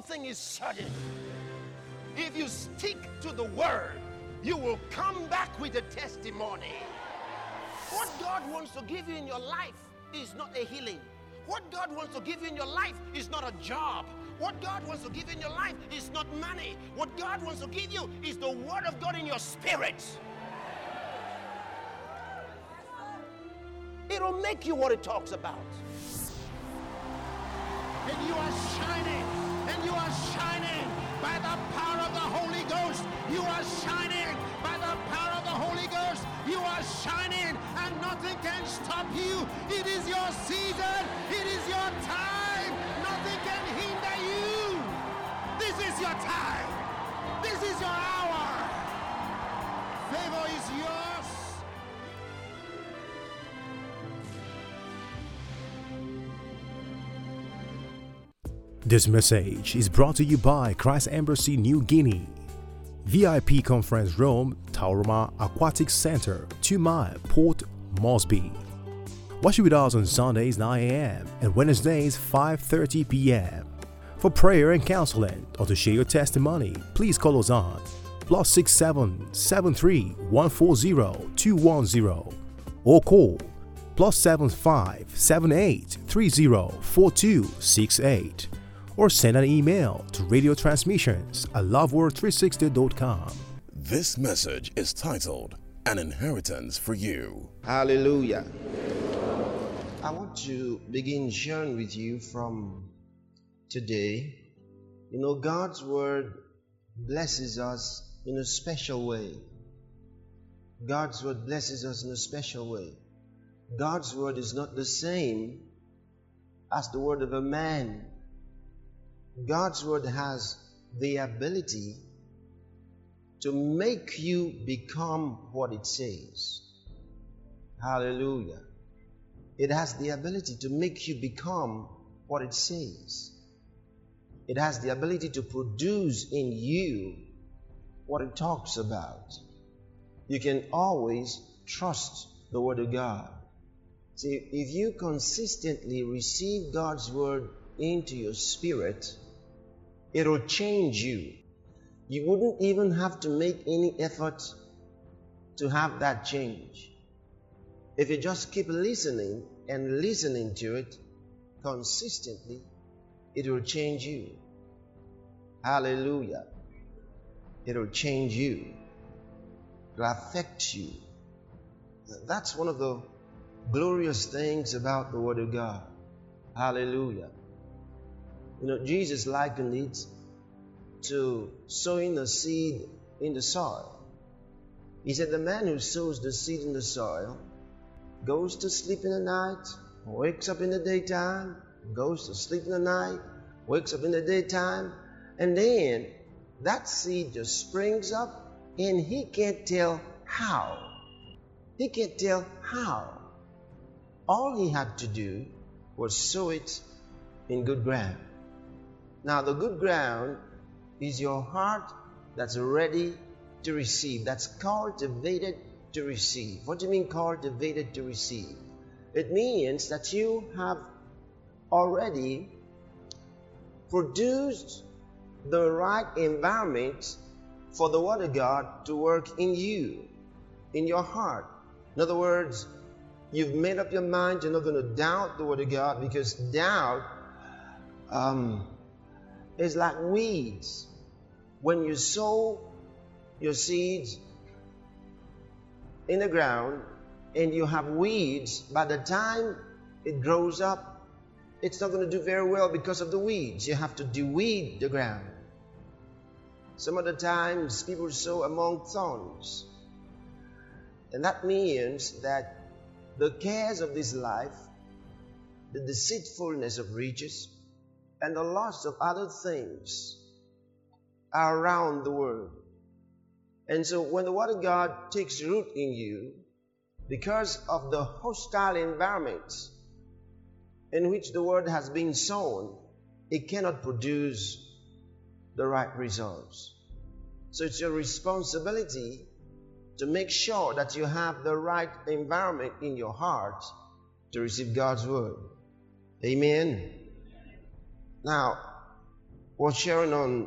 one thing is certain. If you stick to the word, you will come back with a testimony. What God wants to give you in your life is not a healing. What God wants to give you in your life is not a job. What God wants to give you in your life is not money. What God wants to give you is the word of God in your spirit. It'll make you what it talks about. And you are shining. And you are shining by the power of the Holy Ghost. You are shining by the power of the Holy Ghost. You are shining and nothing can stop you. It is your season. It is your time. Nothing can hinder you. This is your time. This is your hour. Favor is yours. This message is brought to you by Christ Embassy New Guinea, VIP Conference Room, Tauroma Aquatic Center, 2 Mile, Port Moresby. Worship with us on Sundays 9 a.m. and Wednesdays 5:30 p.m. For prayer and counseling or to share your testimony, please call us on +67 73 140 210 or call +75 78 30 4268. Or send an email to radiotransmissions@loveworld360.com. This message is titled An Inheritance for You. Hallelujah. I want to begin sharing with you from today. You know, God's word blesses us in a special way. God's word blesses us in a special way. God's word is not the same as the word of a man. God's word has the ability to make you become what it says. Hallelujah. It has the ability to make you become what it says. It has the ability to produce in you what it talks about. You can always trust the word of God. See, if you consistently receive God's word into your spirit, it'll change you. You wouldn't even have to make any effort to have that change. If you just keep listening and listening to it consistently, it will change you. Hallelujah. It'll change you. It'll affect you. That's one of the glorious things about the Word of God. Hallelujah. You know, Jesus likened it to sowing the seed in the soil. He said the man who sows the seed in the soil goes to sleep in the night, wakes up in the daytime, goes to sleep in the night, wakes up in the daytime, and then that seed just springs up and he can't tell how. He can't tell how. All he had to do was sow it in good ground. Now, the good ground is your heart that's ready to receive, that's cultivated to receive. What do you mean cultivated to receive? It means that you have already produced the right environment for the Word of God to work in you, in your heart. In other words, you've made up your mind you're not going to doubt the Word of God, because doubt is like weeds. When you sow your seeds in the ground and you have weeds, by the time it grows up, it's not going to do very well because of the weeds. You have to de-weed the ground. Some of the times people sow among thorns. And that means that the cares of this life, the deceitfulness of riches, and the loss of other things are around the world. And so when the Word of God takes root in you, because of the hostile environment in which the Word has been sown, it cannot produce the right results. So it's your responsibility to make sure that you have the right environment in your heart to receive God's Word. Amen. Now, was sharing on,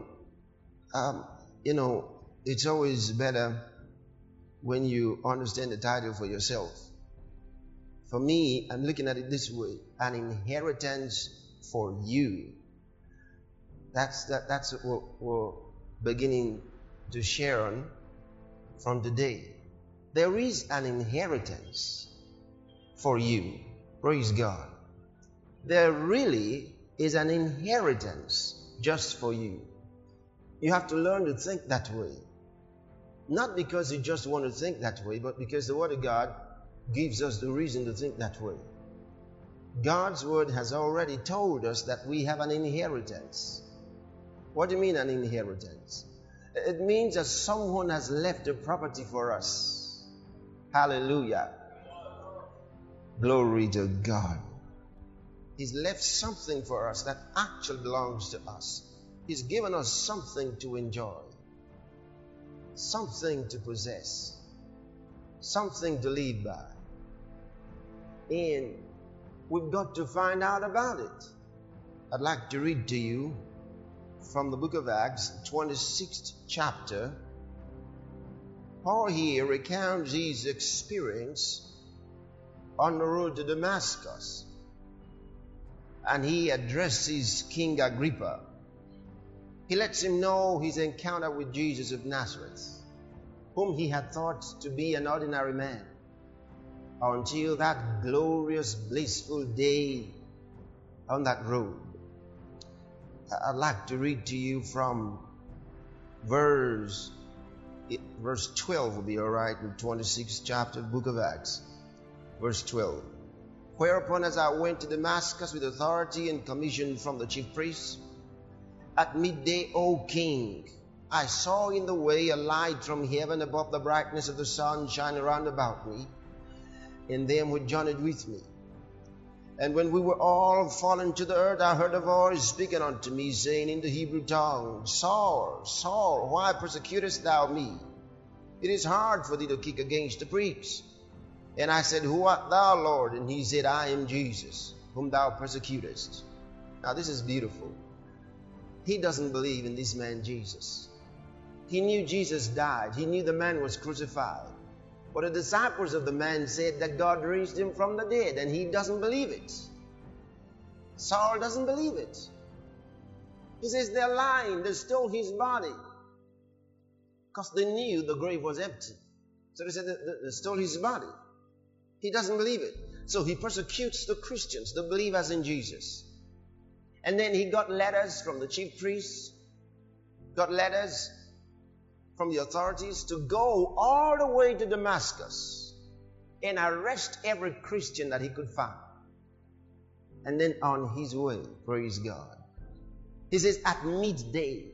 it's always better when you understand the title for yourself. For me, I'm looking at it this way: an inheritance for you. That's what we're beginning to share on from today. There is an inheritance for you. Praise God. There really is an inheritance just for you. You have to learn to think that way. Not because you just want to think that way, but because the Word of God gives us the reason to think that way. God's Word has already told us that we have an inheritance. What do you mean, an inheritance? It means that someone has left a property for us. Hallelujah. Glory to God. He's left something for us that actually belongs to us. He's given us something to enjoy, something to possess, something to live by. And we've got to find out about it. I'd like to read to you from the book of Acts, 26th chapter. Paul here recounts his experience on the road to Damascus. And he addresses King Agrippa. He lets him know his encounter with Jesus of Nazareth, whom he had thought to be an ordinary man, until that glorious, blissful day on that road. I'd like to read to you from verse 12 will be all right, in 26th chapter, book of Acts, verse 12. Whereupon, as I went to Damascus with authority and commission from the chief priests, at midday, O king, I saw in the way a light from heaven above the brightness of the sun shine around about me, and them which journeyed with me. And when we were all fallen to the earth, I heard a voice speaking unto me, saying in the Hebrew tongue, Saul, Saul, why persecutest thou me? It is hard for thee to kick against the pricks. And I said, Who art thou, Lord? And he said, I am Jesus, whom thou persecutest. Now this is beautiful. He doesn't believe in this man Jesus. He knew Jesus died. He knew the man was crucified. But the disciples of the man said that God raised him from the dead, and he doesn't believe it. Saul doesn't believe it. He says they're lying. They stole his body because they knew the grave was empty. So they said they stole his body. He doesn't believe it. So he persecutes the Christians, the believers in Jesus. And then he got letters from the chief priests, got letters from the authorities to go all the way to Damascus and arrest every Christian that he could find. And then on his way, praise God. He says at midday,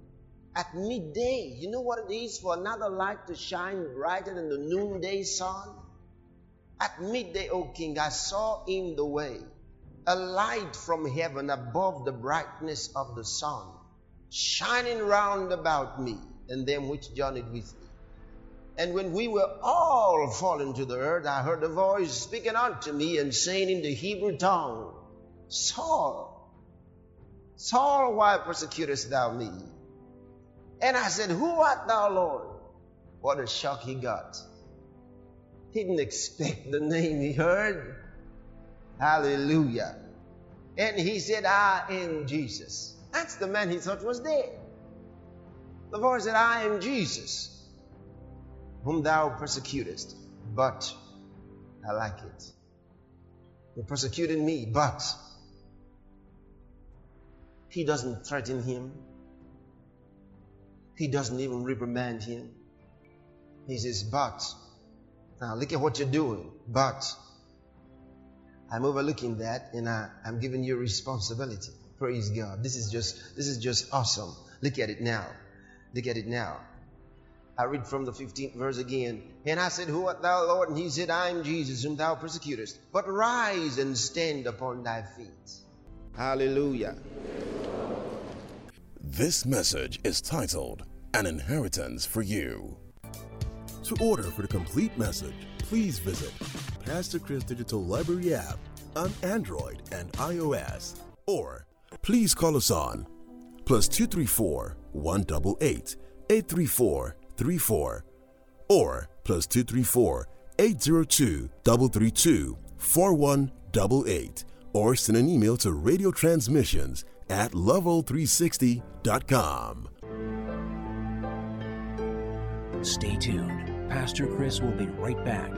you know what it is for another light to shine brighter than the noonday sun? At midday, O king, I saw in the way a light from heaven above the brightness of the sun, shining round about me and them which journeyed with me. And when we were all fallen to the earth, I heard a voice speaking unto me and saying in the Hebrew tongue, Saul, Saul, why persecutest thou me? And I said, Who art thou, Lord? What a shock he got. He didn't expect the name he heard. Hallelujah. And he said, I am Jesus. That's the man he thought was dead. The voice said, I am Jesus, whom thou persecutest. But, I like it. They persecuted me, but he doesn't threaten him. He doesn't even reprimand him. He says, but, now look at what you're doing. But, I'm overlooking that and I'm giving you responsibility. Praise God. This is just awesome. Look at it now. Look at it now. I read from the 15th verse again. And I said, Who art thou, Lord? And he said, I am Jesus, whom thou persecutest. But rise and stand upon thy feet. Hallelujah. This message is titled, An Inheritance for You. To order for the complete message, please visit Pastor Chris Digital Library app on Android and iOS, or please call us on +234 188 834 34 or +234 802 332 4188 or send an email to radiotransmissions@level360.com. Stay tuned. Pastor Chris will be right back.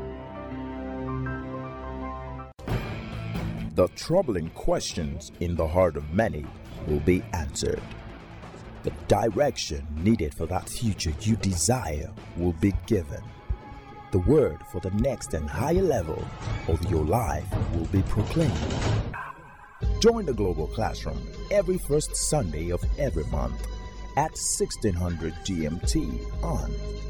The troubling questions in the heart of many will be answered. The direction needed for that future you desire will be given. The word for the next and higher level of your life will be proclaimed. Join the Global Classroom every first Sunday of every month at 1600 GMT on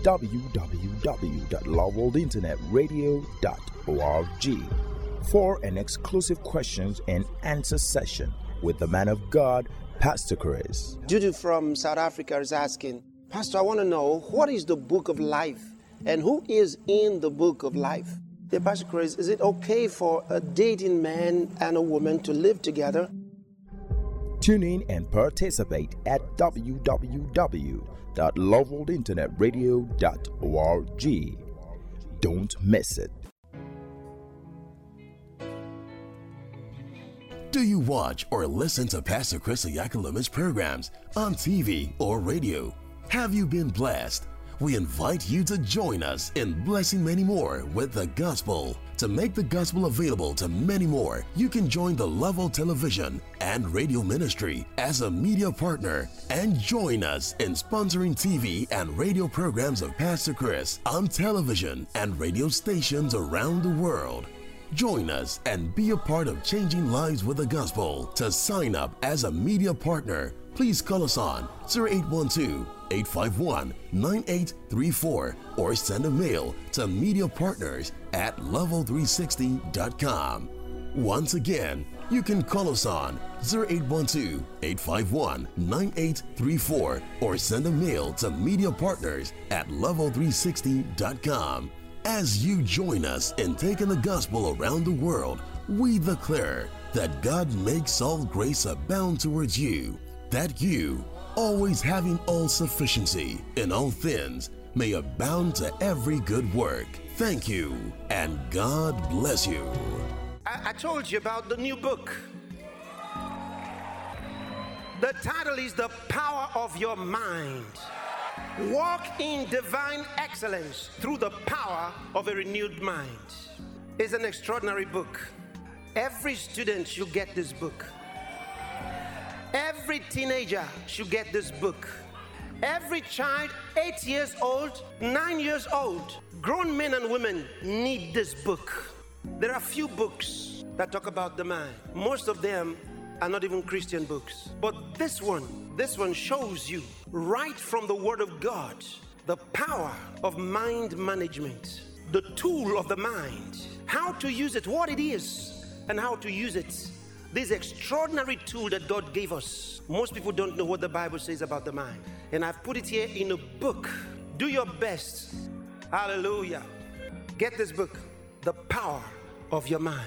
www.loveworldinternetradio.org for an exclusive questions and answer session with the man of God, Pastor Chris. Judy from South Africa is asking, Pastor, I want to know, what is the book of life and who is in the book of life? Dear Pastor Chris, is it okay for a dating man and a woman to live together? Tune in and participate at www.loveworldinternetradio.org. Don't miss it. Do you watch or listen to Pastor Chris Oyakulume's programs on TV or radio? Have you been blessed? We invite you to join us in blessing many more with the gospel. To make the gospel available to many more, you can join the Level Television and Radio Ministry as a media partner and join us in sponsoring TV and radio programs of Pastor Chris on television and radio stations around the world. Join us and be a part of changing lives with the gospel. To sign up as a media partner, please call us on 0812-851-9834 or send a mail to mediapartners@level360.com. Once again, you can call us on 0812-851-9834 or send a mail to mediapartners@level360.com. As you join us in taking the gospel around the world, we declare that God makes all grace abound towards you, that you, always having all sufficiency in all things, may abound to every good work. Thank you, and God bless you. I told you about the new book. The title is The Power of Your Mind. Walk in divine excellence through the power of a renewed mind. It's an extraordinary book. Every student should get this book. Every teenager should get this book. Every child, 8 years old, 9 years old, grown men and women need this book. There are few books that talk about the mind. Most of them are not even Christian books. But this one shows you right from the Word of God the power of mind management, the tool of the mind, how to use it, what it is, and how to use it. This extraordinary tool that God gave us. Most people don't know what the Bible says about the mind. And I've put it here in a book. Do your best. Hallelujah. Get this book, The Power of Your Mind.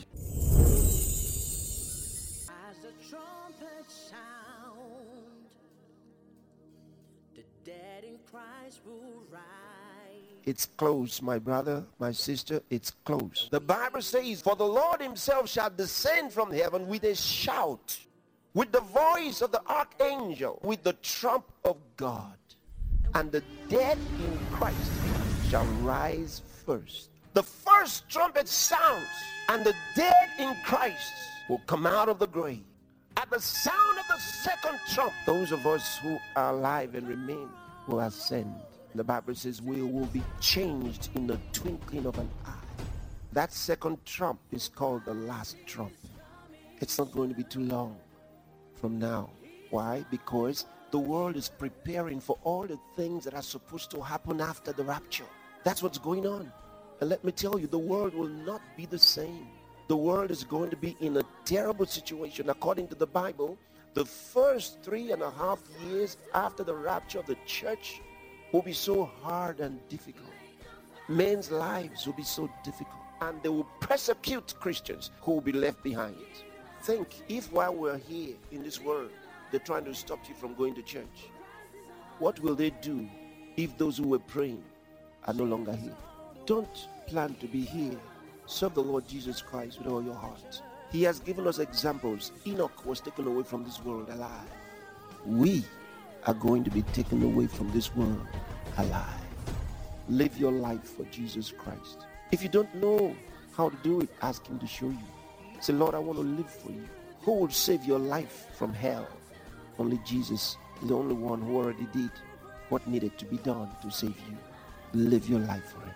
As the trumpet sound, the dead in Christ will rise. It's close, my brother, my sister, it's close. The Bible says, for the Lord himself shall descend from heaven with a shout, with the voice of the archangel, with the trump of God. And the dead in Christ shall rise first. The first trumpet sounds, and the dead in Christ will come out of the grave. At the sound of the second trump, those of us who are alive and remain will ascend. The Bible says we will be changed in the twinkling of an eye. That second trump is called the last trump. It's not going to be too long from now. Why? Because the world is preparing for all the things that are supposed to happen after the rapture. That's what's going on. And let me tell you, the world will not be the same. The world is going to be in a terrible situation. According to the Bible, the first 3.5 years after the rapture of the church will be so hard and difficult. Men's lives will be so difficult. And they will persecute Christians who will be left behind. Think, if while we're here in this world, They're trying to stop you from going to church. What will they do if those who were praying are no longer here? Don't plan to be here. Serve the Lord Jesus Christ with all your heart. He has given us examples. Enoch was taken away from this world alive. We are going to be taken away from this world alive. Live your life for Jesus Christ. If you don't know how to do it, ask Him to show you. Say, Lord, I want to live for you. Who will save your life from hell? Only Jesus is the only one who already did what needed to be done to save you. Live your life for Him.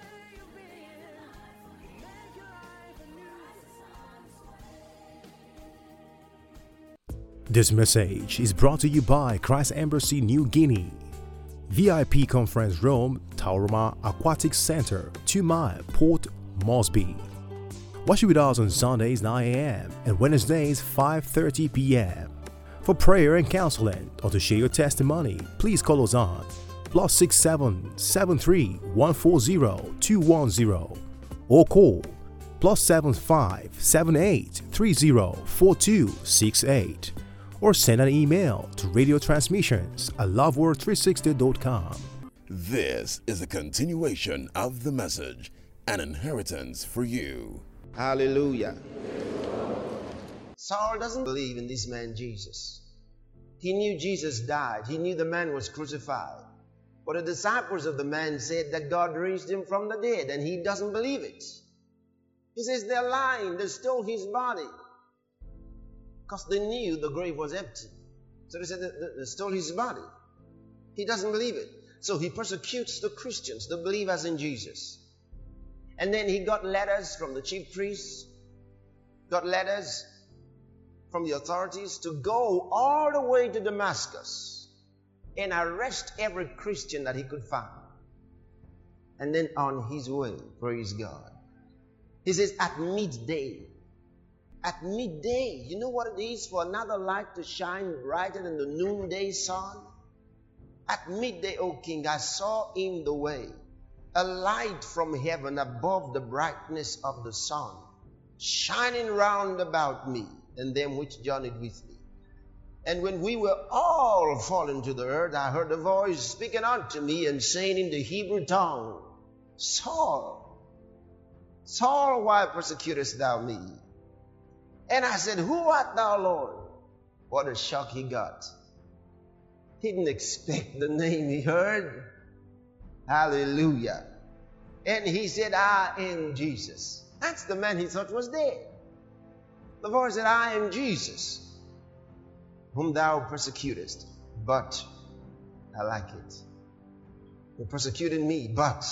This message is brought to you by Christ Embassy New Guinea, VIP Conference Room, Tauroma Aquatic Center, 2 Mile, Port Moresby. Worship with us on Sundays 9 a.m. and Wednesdays 5:30 p.m. For prayer and counseling or to share your testimony, please call us on +67 73 140 210 or call +75 78 30 4268. Or send an email to radiotransmissions@loveworld360.com. This is a continuation of the message, An Inheritance for You. Hallelujah. Saul doesn't believe in this man Jesus. He knew Jesus died. He knew the man was crucified. But the disciples of the man said that God raised him from the dead, and he doesn't believe it. He says they're lying. They stole his body. Because they knew the grave was empty. So they said they stole his body. He doesn't believe it. So he persecutes the Christians, the believers in Jesus. And then he got letters from the chief priests, got letters from the authorities to go all the way to Damascus and arrest every Christian that he could find. And then on his way, praise God, he says at midday, you know what it is for another light to shine brighter than the noonday sun? At midday, O King, I saw in the way a light from heaven above the brightness of the sun, shining round about me and them which journeyed with me. And when we were all fallen to the earth, I heard a voice speaking unto me and saying in the Hebrew tongue, Saul, Saul, why persecutest thou me? And I said, Who art thou, Lord? What a shock he got. He didn't expect the name he heard. Hallelujah. And he said, I am Jesus. That's the man he thought was dead. The voice said, I am Jesus, whom thou persecutest. But I like it. He persecuted me, but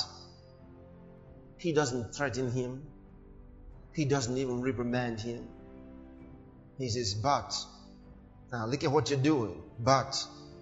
he doesn't threaten him. He doesn't even reprimand him. He says, but, now look at what you're doing, but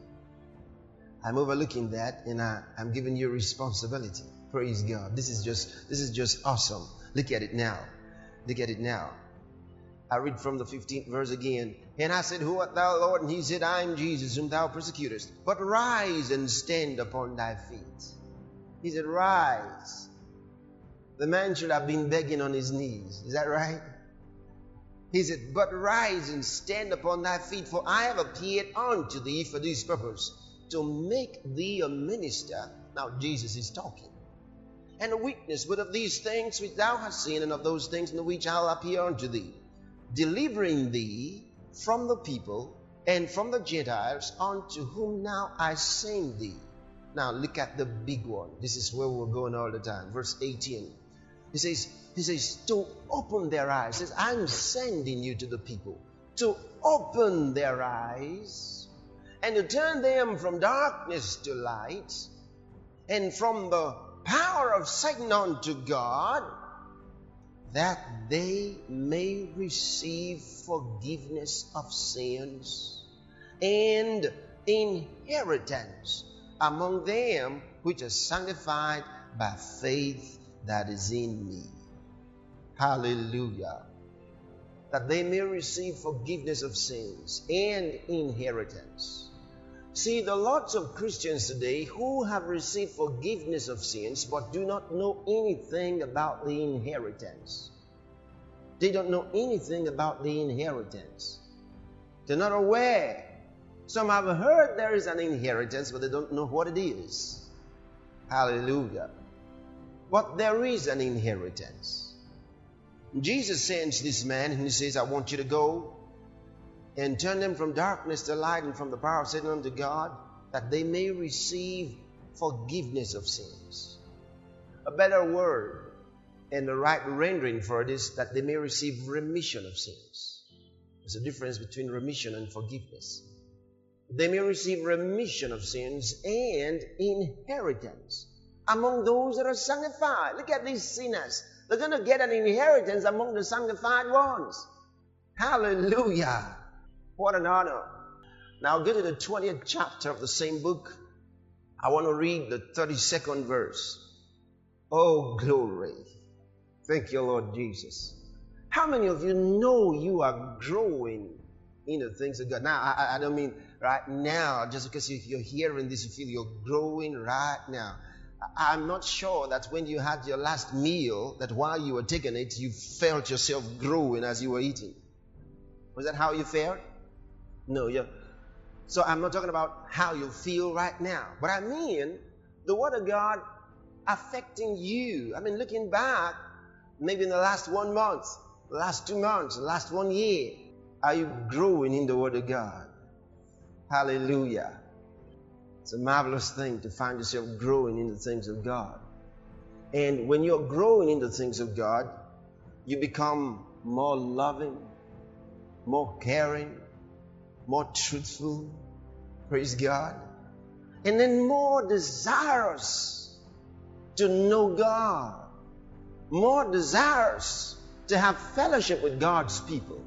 I'm overlooking that and I'm giving you responsibility. Praise God. This is just awesome. Look at it now. Look at it now. I read from the 15th verse again. And I said, Who art thou, Lord? And he said, I am Jesus, whom thou persecutest. But rise and stand upon thy feet. He said, rise. The man should have been begging on his knees. Is that right? He said, But rise and stand upon thy feet, for I have appeared unto thee for this purpose, to make thee a minister. Now Jesus is talking. And a witness both of these things which thou hast seen, and of those things in which I'll appear unto thee, delivering thee from the people and from the Gentiles, unto whom now I send thee. Now look at the big one. This is where we're going all the time. Verse 18. He says, to open their eyes. He says, I'm sending you to the people to open their eyes and to turn them from darkness to light and from the power of Satan unto God, that they may receive forgiveness of sins and inheritance among them which are sanctified by faith that is in me. Hallelujah. That they may receive forgiveness of sins and inheritance. See, there are lots of Christians today who have received forgiveness of sins but do not know anything about the inheritance. They don't know anything about the inheritance. They're not aware Some have heard there is an inheritance, but they don't know what it is. Hallelujah. But there is an inheritance. Jesus sends this man and he says, I want you to go and turn them from darkness to light and from the power of Satan unto God, that they may receive forgiveness of sins. A better word and the right rendering for it is that they may receive remission of sins. There's a difference between remission and forgiveness. They may receive remission of sins and inheritance among those that are sanctified. Look at these sinners. They're going to get an inheritance among the sanctified ones. Hallelujah. What an honor. Now go to the 20th chapter of the same book. I want to read the 32nd verse. Oh, glory. Thank you, Lord Jesus. How many of you know you are growing in the things of God? Now, I don't mean right now, just because you're hearing this, you feel you're growing right now. I'm not sure that when you had your last meal, that while you were taking it, you felt yourself growing as you were eating. Was that how you felt? No, so I'm not talking about how you feel right now. But I mean, the Word of God affecting you. I mean, looking back, maybe in the last 1 month, the last 2 months, the last 1 year, are you growing in the Word of God? Hallelujah. It's a marvelous thing to find yourself growing in the things of God. And when you're growing in the things of God, you become more loving, more caring, more truthful. Praise God. And then more desirous to know God. More desirous to have fellowship with God's people.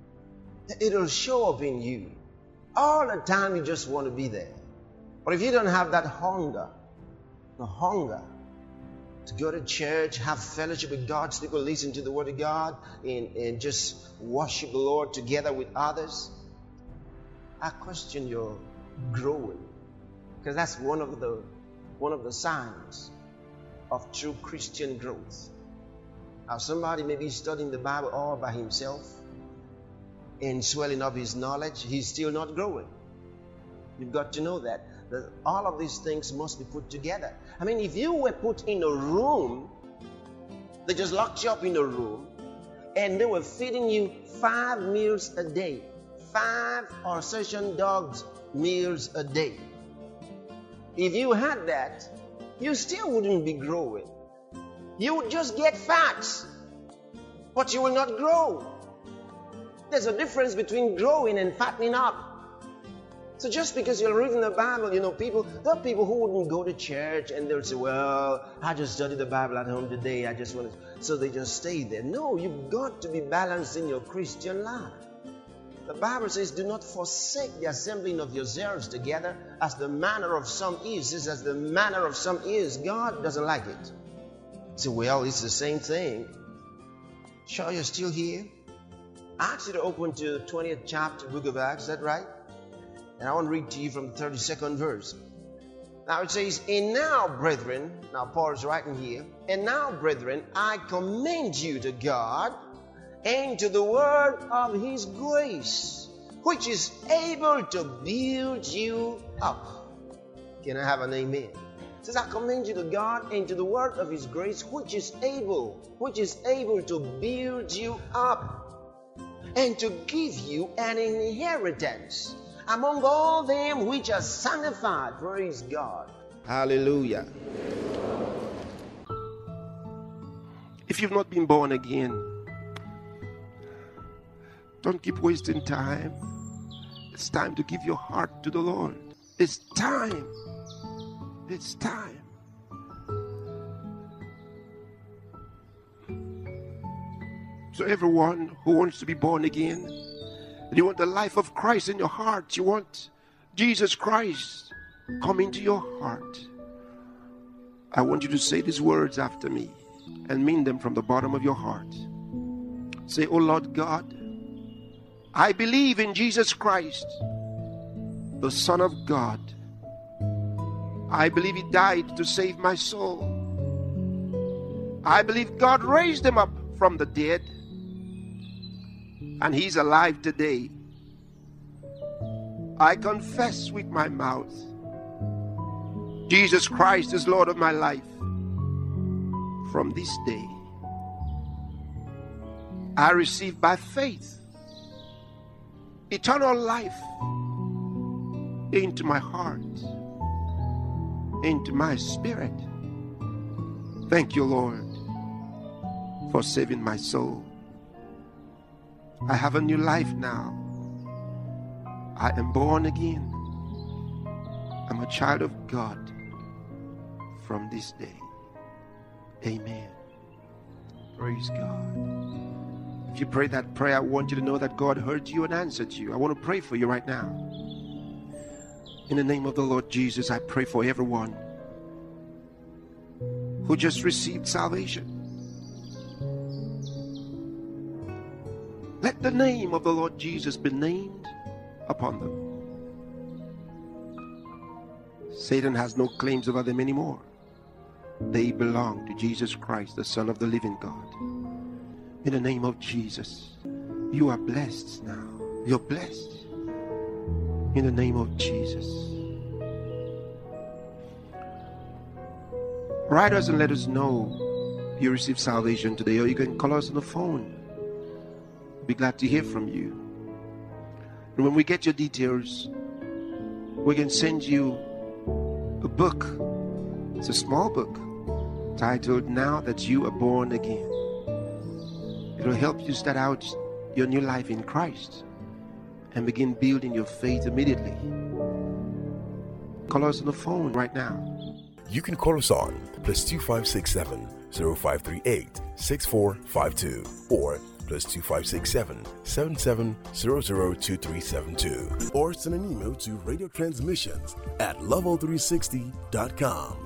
It'll show up in you. All the time you just want to be there. But if you don't have that hunger, the hunger to go to church, have fellowship with God's people, listen to the Word of God, and just worship the Lord together with others, I question your growing. Because that's one of the signs of true Christian growth. Now somebody may be studying the Bible all by himself and swelling up his knowledge, he's still not growing. You've got to know that all of these things must be put together. I mean, if you were put in a room, they just locked you up in a room, and they were feeding you 5 meals a day, 5 Alsatian dogs meals a day. If you had that, you still wouldn't be growing. You would just get fat, but you will not grow. There's a difference between growing and fattening up. So just because you're reading the Bible, there are people who wouldn't go to church and they'll say, well, I just studied the Bible at home today. So they just stay there. No, you've got to be balanced in your Christian life. The Bible says, do not forsake the assembling of yourselves together as the manner of some is. It says, as the manner of some is. God doesn't like it. So, well, it's the same thing. Sure, you're still here? I asked you to open to the 20th chapter, book of Acts. Is that right? And I want to read to you from the 32nd verse. Now it says, and now, brethren, now Paul is writing here, and now, brethren, I commend you to God and to the word of His grace, which is able to build you up. Can I have an amen? It says, I commend you to God and to the word of His grace, which is able to build you up and to give you an inheritance among all them which are sanctified. Praise God. Hallelujah. If you've not been born again, don't keep wasting time. It's time to give your heart to the Lord. It's time. It's time. So everyone who wants to be born again, you want the life of Christ in your heart, you want Jesus Christ come into your heart, I want you to say these words after me and mean them from the bottom of your heart. Say, oh Lord God, I believe in Jesus Christ, the Son of God. I believe He died to save my soul. I believe God raised Him up from the dead, and He's alive today. I confess with my mouth Jesus Christ is Lord of my life. From this day, I receive by faith eternal life into my heart, into my spirit. Thank you, Lord, for saving my soul. I have a new life now. I am born again. I'm a child of God from this day. Amen. Praise God. If you pray that prayer, I want you to know that God heard you and answered you. I want to pray for you right now. In the name of the Lord Jesus, I pray for everyone who just received salvation. Let the name of the Lord Jesus be named upon them. Satan has no claims over them anymore. They belong to Jesus Christ, the Son of the living God. In the name of Jesus, you are blessed now. You're blessed. In the name of Jesus. Write us and let us know you received salvation today, or you can call us on the phone. We'll be glad to hear from you. And when we get your details, we can send you a book. It's a small book titled Now That You Are Born Again. It'll help you start out your new life in Christ and begin building your faith immediately. Call us on the phone right now. You can call us on +2567 0538 6452 or +2567 77002372, or send an email to radiotransmissions@level360.com.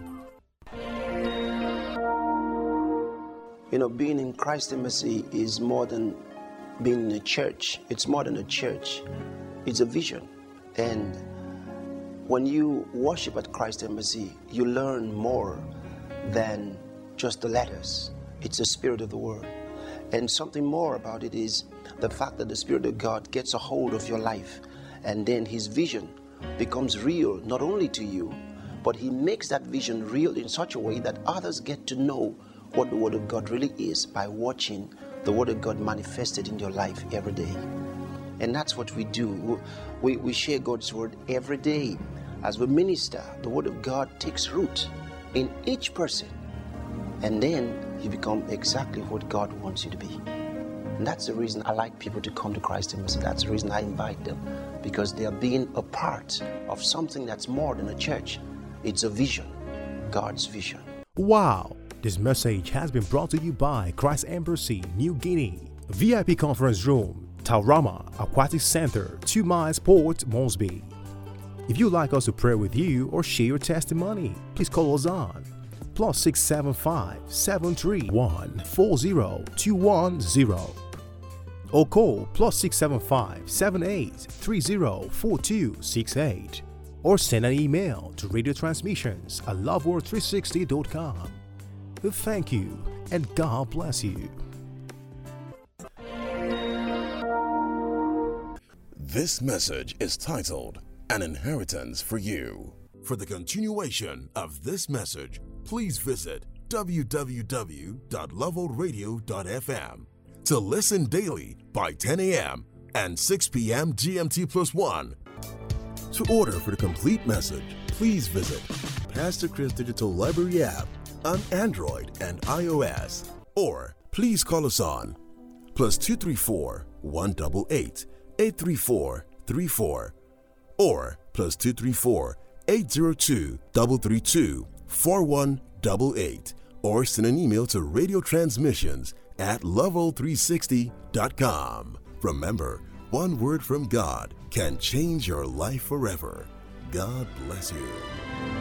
You know, being in Christ Embassy is more than being in a church. It's more than a church. It's a vision. And when you worship at Christ Embassy, you learn more than just the letters. It's the spirit of the word. And something more about it is the fact that the Spirit of God gets a hold of your life, and then His vision becomes real, not only to you, but He makes that vision real in such a way that others get to know what the Word of God really is by watching the Word of God manifested in your life every day. And that's what we do. We share God's Word every day. As we minister, the Word of God takes root in each person, and then you become exactly what God wants you to be. And that's the reason I like people to come to Christ Embassy. That's the reason I invite them, because they are being a part of something that's more than a church. It's a vision, God's vision. Wow! This message has been brought to you by Christ Embassy, New Guinea. VIP Conference Room, Taurama Aquatic Center, 2 miles Port Moresby. If you'd like us to pray with you or share your testimony, please call us on +675 731 40210 or call +675 7830 4268 or send an email to radiotransmissions@loveworld360.com. Thank you and God bless you. This message is titled An Inheritance for You. For the continuation of this message, please visit www.loveworldradio.fm to listen daily by 10 a.m. and 6 p.m. GMT+1. To order for the complete message, please visit Pastor Chris Digital Library app on Android and iOS, or please call us on +234 188 834 34 or +234 802 332 4188, or send an email to radiotransmissions@level360.com. Remember, one word from God can change your life forever. God bless you.